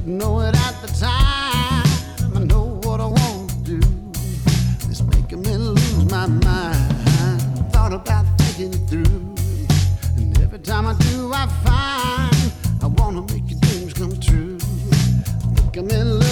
know it at the time. I know what I want to do. It's making me lose my mind. Thought about thinking it through. And every time I do, I find I want to make your dreams come true. Making me lose